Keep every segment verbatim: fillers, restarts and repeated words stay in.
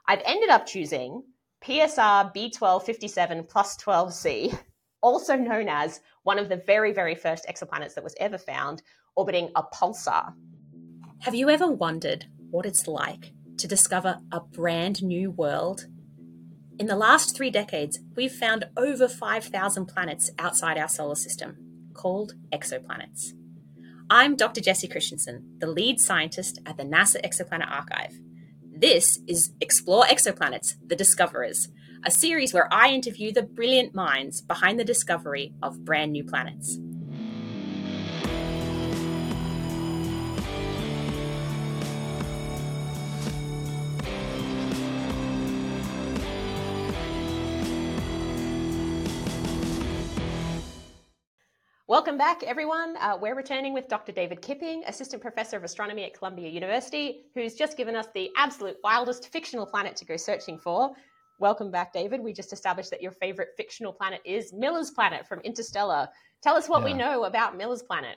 I've ended up choosing P S R B twelve fifty-seven plus twelve c, also known as one of the very, very first exoplanets that was ever found, orbiting a pulsar. Have you ever wondered what it's like to discover a brand new world? In the last three decades, we've found over five thousand planets outside our solar system, called exoplanets. I'm Doctor Jessie Christensen, the lead scientist at the NASA Exoplanet Archive. This is Explore Exoplanets, The Discoverers, a series where I interview the brilliant minds behind the discovery of brand new planets. Welcome back, everyone. Uh, we're returning with Doctor David Kipping, Assistant Professor of Astronomy at Columbia University, who's just given us the absolute wildest fictional planet to go searching for. Welcome back, David. We just established that your favorite fictional planet is Miller's Planet from Interstellar. Tell us what yeah. we know about Miller's Planet.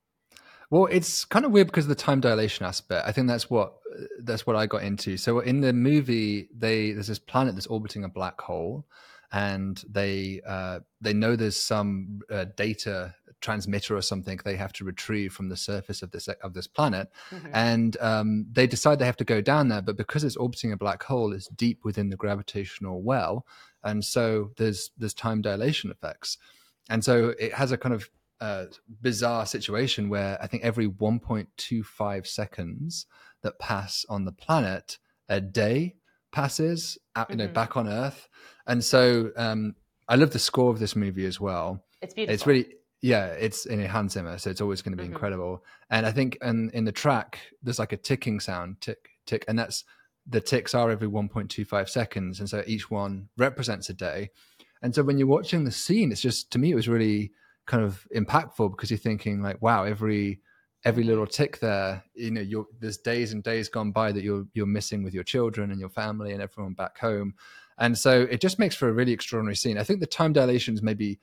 Well, it's kind of weird because of the time dilation aspect. I think that's what that's what I got into. So in the movie, they there's this planet that's orbiting a black hole, and they uh, they know there's some uh, data transmitter or something they have to retrieve from the surface of this of this planet, mm-hmm. and um, they decide they have to go down there. But because it's orbiting a black hole, it's deep within the gravitational well, and so there's there's time dilation effects, and so it has a kind of uh, bizarre situation where I think every one point two five seconds that pass on the planet, a day passes out, you know, mm-hmm. back on Earth. And so um, I love the score of this movie as well. It's beautiful. It's really, yeah, it's in Hans Zimmer, so it's always going to be mm-hmm. incredible. And I think in, in the track, there's like a ticking sound, tick, tick, and that's the ticks are every one point two five seconds. And so each one represents a day. And so when you're watching the scene, it's just, to me, it was really kind of impactful because you're thinking like, wow, every every little tick there, you know, you're, there's days and days gone by that you're you're missing with your children and your family and everyone back home. And so it just makes for a really extraordinary scene. I think the time dilations maybe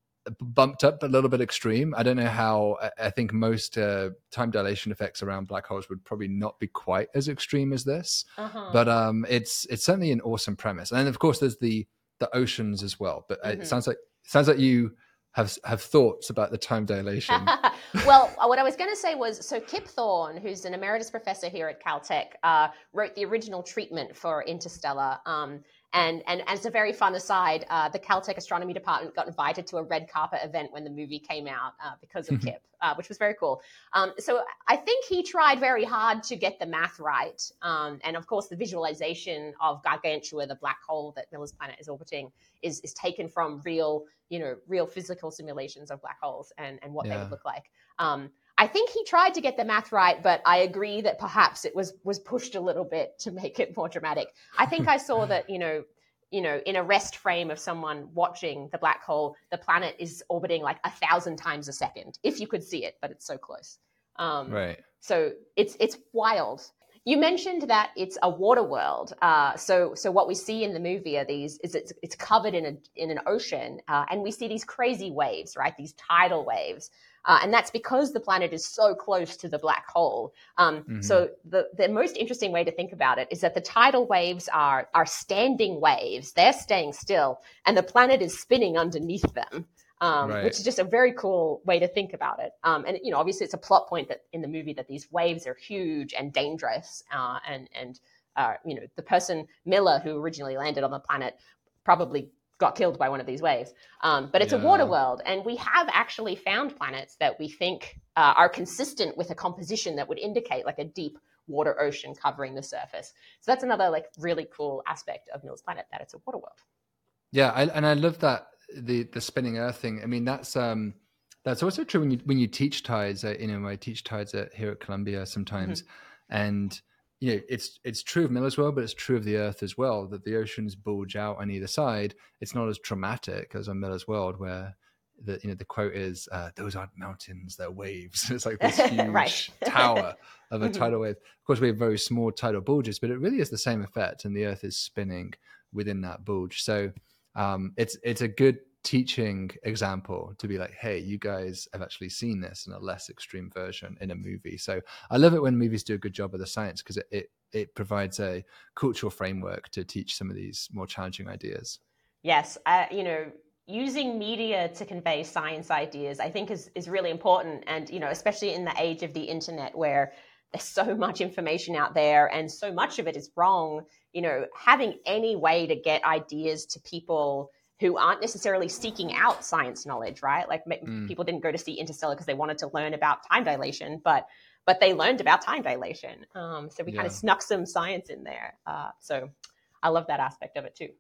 bumped up a little bit extreme. I don't know how, I think most uh, time dilation effects around black holes would probably not be quite as extreme as this, uh-huh. but um, it's it's certainly an awesome premise. And then of course there's the the oceans as well, but mm-hmm. it sounds like it sounds like you have have thoughts about the time dilation. Well, what I was going to say was, so Kip Thorne, who's an emeritus professor here at Caltech, uh, wrote the original treatment for Interstellar. Um, and, and as a very fun aside, uh, the Caltech astronomy department got invited to a red carpet event when the movie came out uh, because of Kip, uh, which was very cool. Um, so I think he tried very hard to get the math right. Um, and of course, the visualization of Gargantua, the black hole that Miller's Planet is orbiting, is, is taken from real, you know, real physical simulations of black holes and, and what yeah. they would look like. Um, I think he tried to get the math right, but I agree that perhaps it was was pushed a little bit to make it more dramatic. I think I saw that, you know, you know, in a rest frame of someone watching the black hole, the planet is orbiting like a thousand times a second, if you could see it, but it's so close. Um, right. So it's it's wild. You mentioned that it's a water world. Uh, so so what we see in the movie are these is it's it's covered in a in an ocean, uh, and we see these crazy waves, right? These tidal waves. Uh, and that's because the planet is so close to the black hole. Um, mm-hmm. So the, the most interesting way to think about it is that the tidal waves are, are standing waves. They're staying still, and the planet is spinning underneath them, um, right. which is just a very cool way to think about it. Um, and, you know, obviously it's a plot point that in the movie that these waves are huge and dangerous. Uh, and, and uh, you know, the person, Miller, who originally landed on the planet, probably got killed by one of these waves. Um, but it's yeah. a water world. And we have actually found planets that we think uh, are consistent with a composition that would indicate like a deep water ocean covering the surface. So that's another like really cool aspect of Miller's Planet, that it's a water world. Yeah, I, and I love that, the the spinning Earth thing. I mean, that's um, that's also true when you when you teach tides. Uh, you know, I teach tides at, here at Columbia sometimes, mm-hmm. and you know, it's it's true of Miller's World, but it's true of the Earth as well, that the oceans bulge out on either side. It's not as traumatic as on Miller's World, where the you know the quote is, uh, "Those aren't mountains, they're waves." It's like this huge right. tower of a tidal wave. Of course, we have very small tidal bulges, but it really is the same effect, and the Earth is spinning within that bulge. So um, it's it's a good teaching example to be like, hey, you guys have actually seen this in a less extreme version in a movie. So I love it when movies do a good job of the science, because it, it it provides a cultural framework to teach some of these more challenging ideas. Yes, uh, you know, using media to convey science ideas, I think is, is really important. And, you know, especially in the age of the internet where there's so much information out there and so much of it is wrong, you know, having any way to get ideas to people who aren't necessarily seeking out science knowledge, right? Like mm. people didn't go to see Interstellar because they wanted to learn about time dilation, but but they learned about time dilation. Um, so we yeah. kind of snuck some science in there. Uh, so I love that aspect of it too.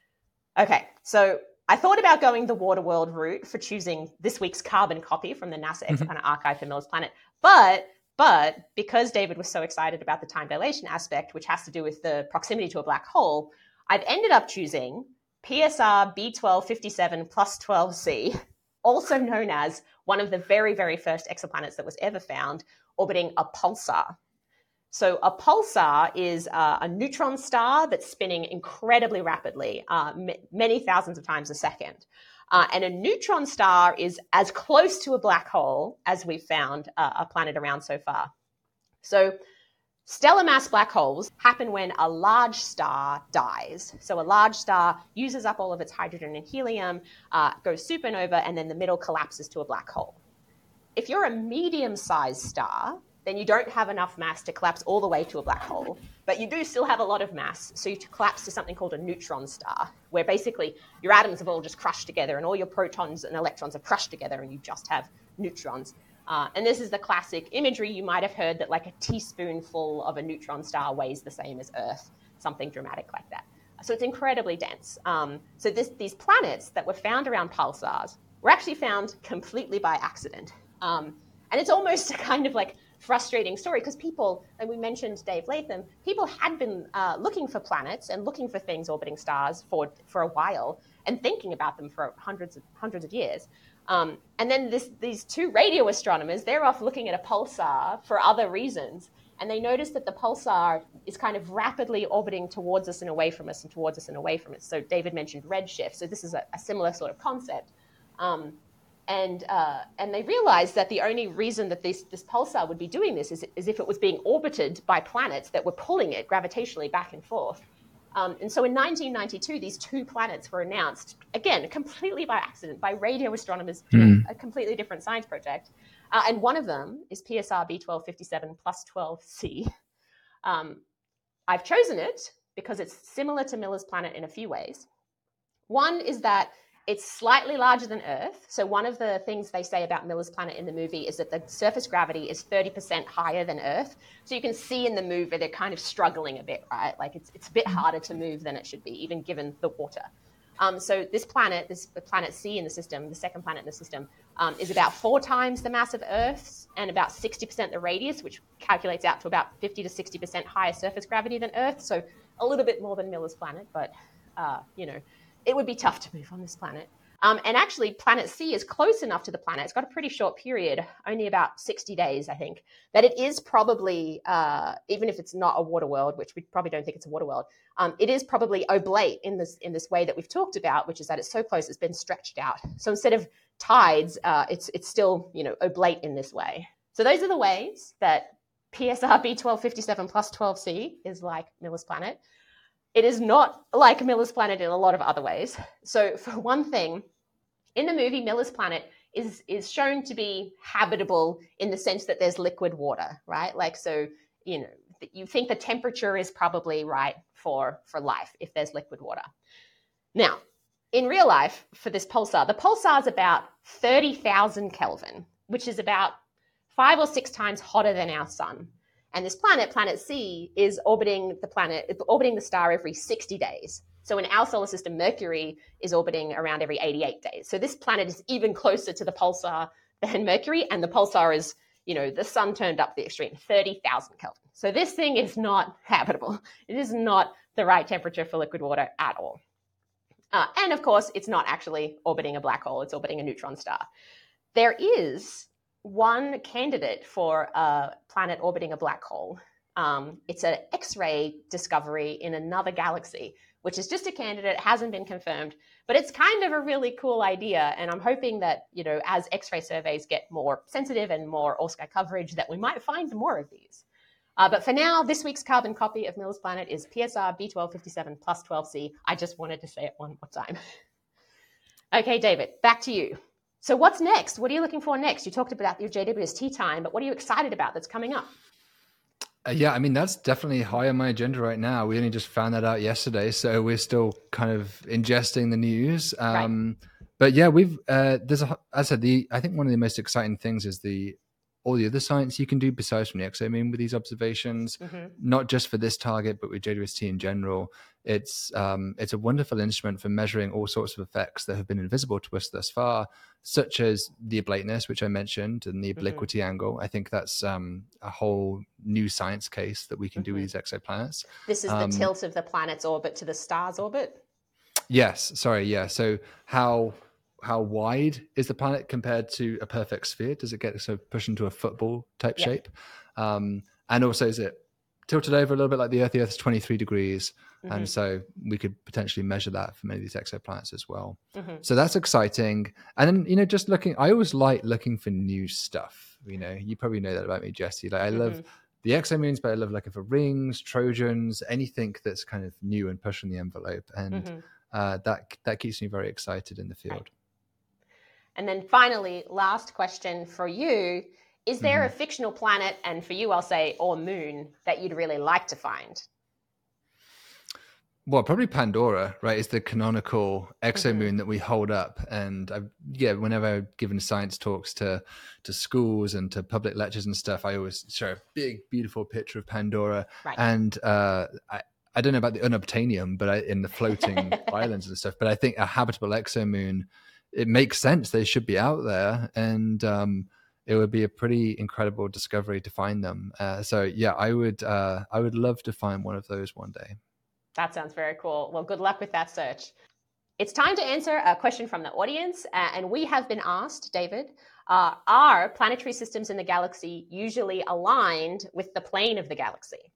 Okay, so I thought about going the Waterworld route for choosing this week's carbon copy from the NASA Exoplanet Archive for Miller's Planet, but but because David was so excited about the time dilation aspect, which has to do with the proximity to a black hole, I've ended up choosing P S R B twelve fifty-seven plus twelve c, also known as one of the very, very first exoplanets that was ever found, orbiting a pulsar. So a pulsar is uh, a neutron star that's spinning incredibly rapidly, uh, m- many thousands of times a second. Uh, and a neutron star is as close to a black hole as we've found uh, a planet around so far. So stellar mass black holes happen when a large star dies. So a large star uses up all of its hydrogen and helium, uh, goes supernova, and then the middle collapses to a black hole. If you're a medium-sized star, then you don't have enough mass to collapse all the way to a black hole, but you do still have a lot of mass. So you collapse to something called a neutron star, where basically your atoms have all just crushed together and all your protons and electrons have crushed together and you just have neutrons. Uh, and this is the classic imagery. You might have heard that like a teaspoonful of a neutron star weighs the same as Earth, something dramatic like that. So it's incredibly dense. Um, so this, these planets that were found around pulsars were actually found completely by accident. Um, and it's almost a kind of like frustrating story because people, and we mentioned Dave Latham, people had been uh, looking for planets and looking for things orbiting stars for, for a while and thinking about them for hundreds of, hundreds of years. Um, and then this, these two radio astronomers, they're off looking at a pulsar for other reasons. And they noticed that the pulsar is kind of rapidly orbiting towards us and away from us and towards us and away from us. So David mentioned redshift. So this is a, a similar sort of concept. Um, and uh, and they realized that the only reason that this, this pulsar would be doing this is, is if it was being orbited by planets that were pulling it gravitationally back and forth. Um, and so in nineteen ninety-two, these two planets were announced, again, completely by accident, by radio astronomers doing mm. a completely different science project. Uh, and one of them is P S R B twelve fifty-seven plus twelve c. Um, I've chosen it because it's similar to Miller's Planet in a few ways. One is that it's slightly larger than Earth. So one of the things they say about Miller's Planet in the movie is that the surface gravity is thirty percent higher than Earth. So you can see in the movie they're kind of struggling a bit, right? Like it's it's a bit harder to move than it should be, even given the water. Um, so this planet, this planet C in the system, the second planet in the system, um, is about four times the mass of Earth's and about sixty percent the radius, which calculates out to about fifty to sixty percent higher surface gravity than Earth. So a little bit more than Miller's Planet, but, uh, you know, it would be tough to move on this planet. Um, and actually, planet C is close enough to the planet. It's got a pretty short period, only about sixty days, I think, that it is probably, uh, even if it's not a water world, which we probably don't think it's a water world, um, it is probably oblate in this in this way that we've talked about, which is that it's so close, it's been stretched out. So instead of tides, uh, it's it's still, you know, oblate in this way. So those are the ways that P S R B twelve fifty-seven plus twelve c is like Miller's Planet. It is not like Miller's Planet in a lot of other ways. So for one thing, in the movie, Miller's Planet is, is shown to be habitable in the sense that there's liquid water, right? Like, so, you know, you think the temperature is probably right for, for life if there's liquid water. Now, in real life, for this pulsar, the pulsar is about thirty thousand Kelvin, which is about five or six times hotter than our sun. And this planet, planet C, is orbiting the planet, orbiting the star every sixty days. So in our solar system, Mercury is orbiting around every eighty-eight days. So this planet is even closer to the pulsar than Mercury, and the pulsar is, you know, the sun turned up the extreme, thirty thousand Kelvin. So this thing is not habitable. It is not the right temperature for liquid water at all. Uh, and of course, it's not actually orbiting a black hole. It's orbiting a neutron star. There is one candidate for a planet orbiting a black hole. Um, it's an X-ray discovery in another galaxy, which is just a candidate, hasn't been confirmed, but it's kind of a really cool idea. And I'm hoping that, you know, as X-ray surveys get more sensitive and more all-sky coverage, that we might find more of these. Uh, but for now, this week's carbon copy of Miller's Planet is P S R B twelve fifty-seven plus twelve C. I just wanted to say it one more time. Okay, David, back to you. So what's next? What are you looking for next? You talked about your J W S T time, but what are you excited about that's coming up? Uh, yeah, I mean, that's definitely high on my agenda right now. We only just found that out yesterday, so we're still kind of ingesting the news. Um, right. But yeah, we've, uh, there's a, as I said, the, I think one of the most exciting things is the, all the other science you can do besides from the ExoMoon with these observations, mm-hmm. not just for this target, but with J W S T in general. It's um, it's a wonderful instrument for measuring all sorts of effects that have been invisible to us thus far, such as the oblateness, which I mentioned, and the obliquity mm-hmm. angle. I think that's um, a whole new science case that we can mm-hmm. do with these exoplanets. This is um, the tilt of the planet's orbit to the star's orbit? Yes, sorry, yeah. So how... how wide is the planet compared to a perfect sphere? Does it get so pushed into a football type yep. shape? Um, and also, is it tilted over a little bit like the Earth? The Earth is twenty-three degrees. Mm-hmm. And so we could potentially measure that for many of these exoplanets as well. Mm-hmm. So that's exciting. And then, you know, just looking, I always like looking for new stuff. You know, you probably know that about me, Jessie. Like I mm-hmm. love the exomoons, but I love looking for rings, Trojans, anything that's kind of new and pushing the envelope. And mm-hmm. uh, that, that keeps me very excited in the field. Right. And then finally, last question for you. Is there mm-hmm. a fictional planet, and for you I'll say, or moon, that you'd really like to find? Well, probably Pandora, right? It's the canonical exomoon mm-hmm. that we hold up. And I've, yeah, whenever I've given science talks to, to schools and to public lectures and stuff, I always show a big, beautiful picture of Pandora. Right. And uh, I, I don't know about the unobtainium, but I, in the floating islands and stuff, but I think a habitable exomoon, it makes sense. They should be out there, and um, it would be a pretty incredible discovery to find them. Uh, so yeah, I would, uh, I would love to find one of those one day. That sounds very cool. Well, good luck with that search. It's time to answer a question from the audience, uh, and we have been asked, David, uh, are planetary systems in the galaxy usually aligned with the plane of the galaxy?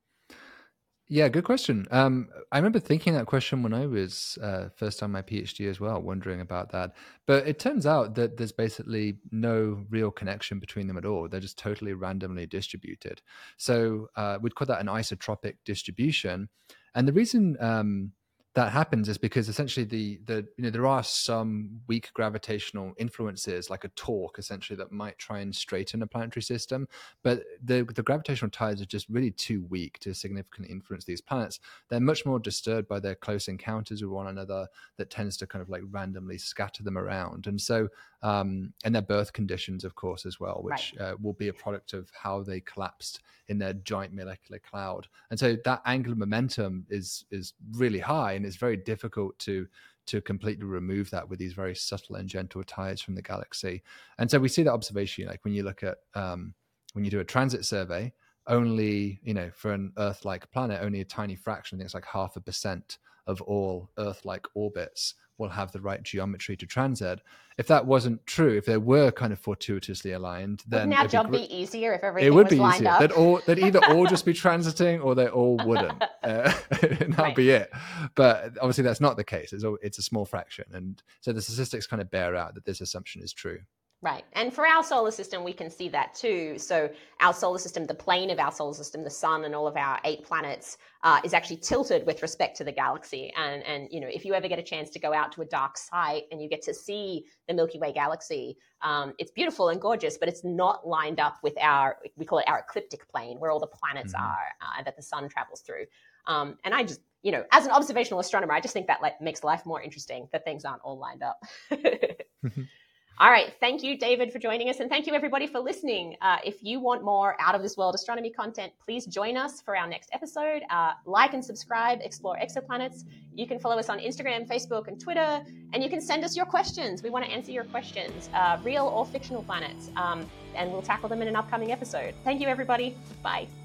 Yeah, good question. Um, I remember thinking that question when I was uh, first on my PhD as well, wondering about that. But it turns out that there's basically no real connection between them at all. They're just totally randomly distributed. So uh, we'd call that an isotropic distribution. And the reason um, that happens is because essentially the the you know there are some weak gravitational influences, like a torque essentially, that might try and straighten a planetary system, but the the gravitational tides are just really too weak to significantly influence these planets. They're much more disturbed by their close encounters with one another that tends to kind of like randomly scatter them around. And so um and their birth conditions, of course, as well, which right. uh, will be a product of how they collapsed in their giant molecular cloud. And so that angular momentum is is really high, and it's very difficult to to completely remove that with these very subtle and gentle tides from the galaxy. And so we see that observation, like when you look at um when you do a transit survey, only, you know, for an Earth-like planet, only a tiny fraction, I think it's like half a percent of all Earth-like orbits will have the right geometry to transit. If that wasn't true, if they were kind of fortuitously aligned, then wouldn't our job be, be easier if everything it would was be lined easier. up? They'd all they'd either all just be transiting, or they all wouldn't. Uh, and that'd right. be it. But obviously that's not the case. It's a, it's a small fraction, and so the statistics kind of bear out that this assumption is true. Right. And for our solar system, we can see that too. So our solar system, the plane of our solar system, the sun and all of our eight planets uh, is actually tilted with respect to the galaxy. And, and, you know, if you ever get a chance to go out to a dark site and you get to see the Milky Way galaxy, um, it's beautiful and gorgeous, but it's not lined up with our, we call it our ecliptic plane, where all the planets mm-hmm. are uh, that the sun travels through. Um, and I just, you know, as an observational astronomer, I just think that like makes life more interesting, that things aren't all lined up. All right. Thank you, David, for joining us. And thank you, everybody, for listening. Uh, if you want more out of this world astronomy content, please join us for our next episode. Uh, like and subscribe, Explore Exoplanets. You can follow us on Instagram, Facebook, and Twitter. And you can send us your questions. We want to answer your questions, uh, real or fictional planets. Um, and we'll tackle them in an upcoming episode. Thank you, everybody. Bye.